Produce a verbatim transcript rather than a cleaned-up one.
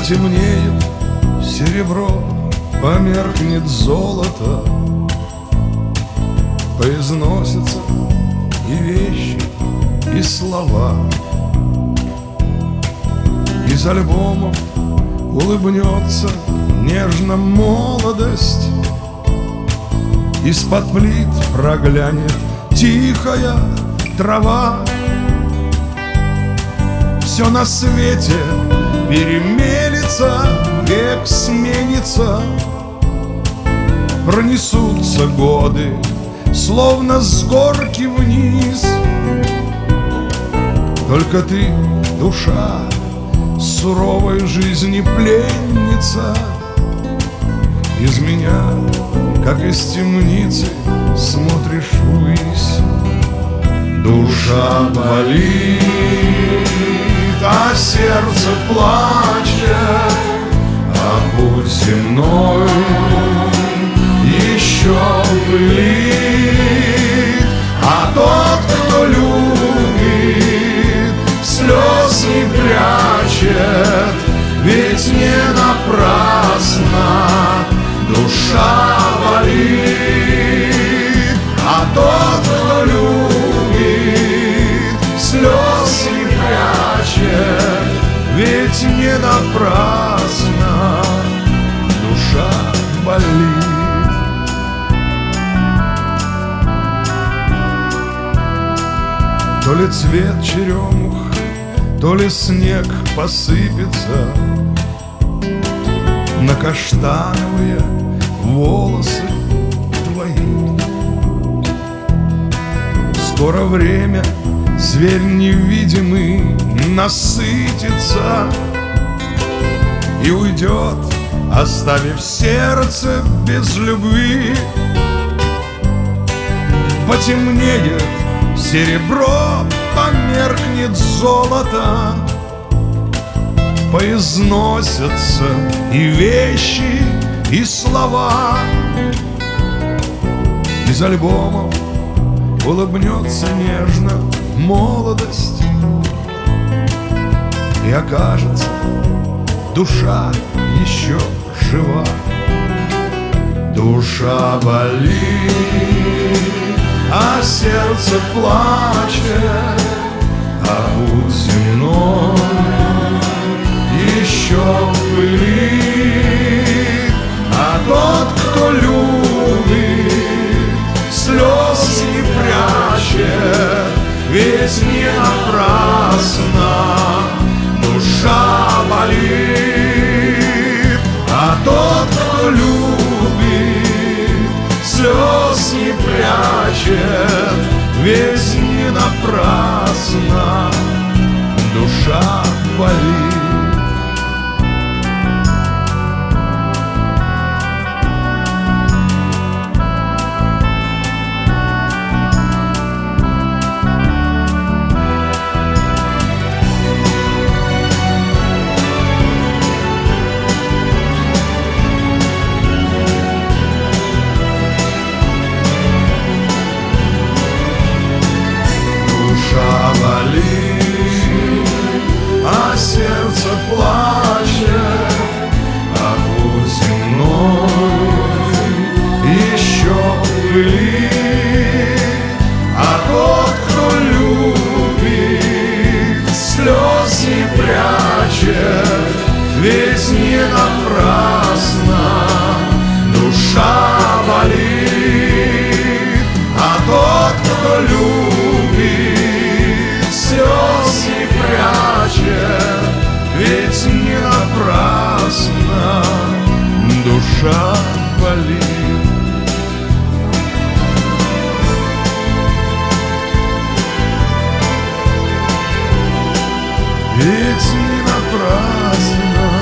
Потемнеет серебро, померкнет золото, поизносятся и вещи, и слова. Из альбомов улыбнется нежно молодость, из-под плит проглянет тихая трава. Все на свете перемелется, век сменится, пронесутся годы, словно с горки вниз. Только ты, душа, суровой жизни пленница, из меня, как из темницы, смотришь ввысь. Душа болит, а сердце плачет, а путь земной еще пылит. А тот, кто любит, слез не прячет, ведь не напрасно душа болит. А тот, кто любит, слез не прячет, ведь не напрасно душа болит. То ли цвет черемух, то ли снег посыпется на каштановые волосы твои. Скоро время, зверь невидимый, насытится и уйдет, оставив сердце без любви. Потемнеет серебро, померкнет золото, поизносятся и вещи, и слова. Из альбомов улыбнется нежно молодость, и окажется, душа еще жива. Душа болит, а сердце плачет, а путь земной еще пылит. А тот, кто любит, слез не прячет, ведь не напрасно душа болит. А тот, кто любит, слез не прячет, ведь не напрасно душа болит. А сердце плачет, а путь земной еще пылит. А тот, кто любит, слез не прячет, ведь не напрасно душа болит. А тот, кто любит, слез не прячет, ведь не напрасно душа болит. Ведь не напрасно